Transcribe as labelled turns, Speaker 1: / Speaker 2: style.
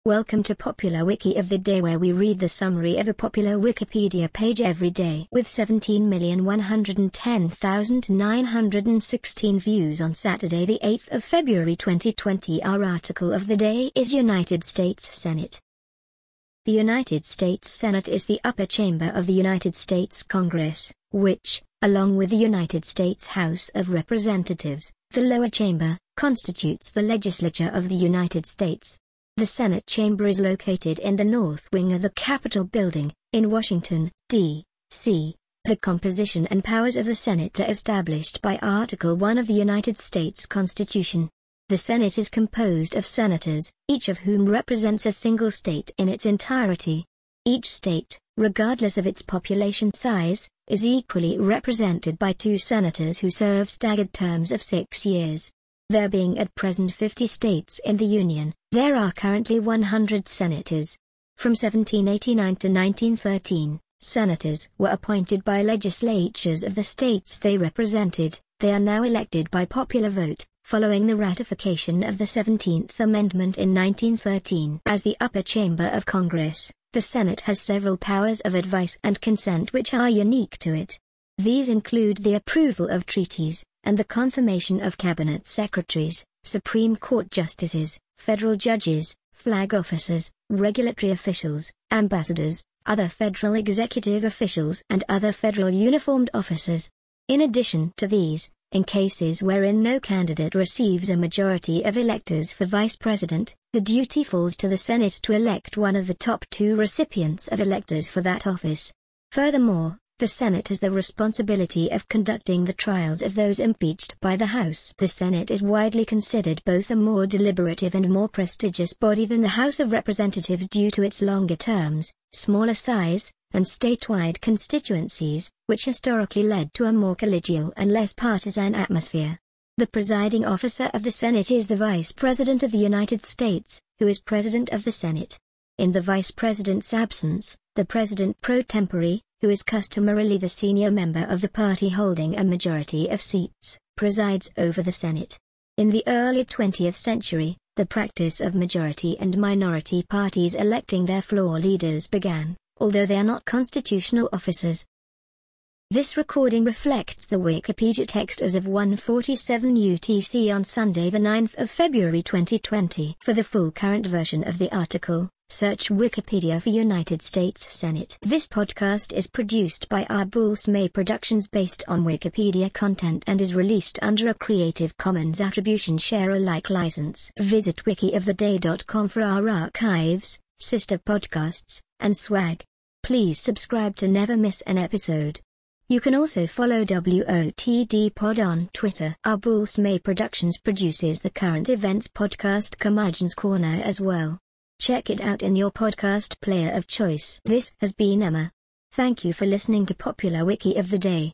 Speaker 1: Welcome to Popular Wiki of the Day, where we read the summary of a popular Wikipedia page every day. With 17,110,916 views on Saturday the 8th of February 2020, our article of the day is United States Senate. The United States Senate is the upper chamber of the United States Congress, which, along with the United States House of Representatives, the lower chamber, constitutes the legislature of the United States. The Senate chamber is located in the north wing of the Capitol building, in Washington, D.C. The composition and powers of the Senate are established by Article 1 of the United States Constitution. The Senate is composed of senators, each of whom represents a single state in its entirety. Each state, regardless of its population size, is equally represented by 2 senators who serve staggered terms of 6 years. There being at present 50 states in the Union, there are currently 100 senators. From 1789 to 1913, senators were appointed by legislatures of the states they represented. They are now elected by popular vote, following the ratification of the 17th Amendment in 1913. As the upper chamber of Congress, the Senate has several powers of advice and consent which are unique to it. These include the approval of treaties, and the confirmation of cabinet secretaries, Supreme Court justices, federal judges, flag officers, regulatory officials, ambassadors, other federal executive officials and other federal uniformed officers. In addition to these, in cases wherein no candidate receives a majority of electors for vice president, the duty falls to the Senate to elect one of the top 2 recipients of electors for that office. Furthermore, the Senate has the responsibility of conducting the trials of those impeached by the House. The Senate is widely considered both a more deliberative and more prestigious body than the House of Representatives due to its longer terms, smaller size, and statewide constituencies, which historically led to a more collegial and less partisan atmosphere. The presiding officer of the Senate is the Vice President of the United States, who is President of the Senate. In the Vice President's absence, the President pro tempore, who is customarily the senior member of the party holding a majority of seats, presides over the Senate. In the early 20th century, the practice of majority and minority parties electing their floor leaders began, although they are not constitutional officers. This recording reflects the Wikipedia text as of 1:47 UTC on Sunday the 9th of February 2020. For the full current version of the article, search Wikipedia for United States Senate. This podcast is produced by Arbul's May Productions based on Wikipedia content and is released under a Creative Commons Attribution Share Alike license. Visit wikioftheday.com for our archives, sister podcasts, and swag. Please subscribe to never miss an episode. You can also follow WOTD Pod on Twitter. Arbul's May Productions produces the current events podcast Curmudgeon's Corner as well. Check it out in your podcast player of choice. This has been Emma. Thank you for listening to Popular Wiki of the Day.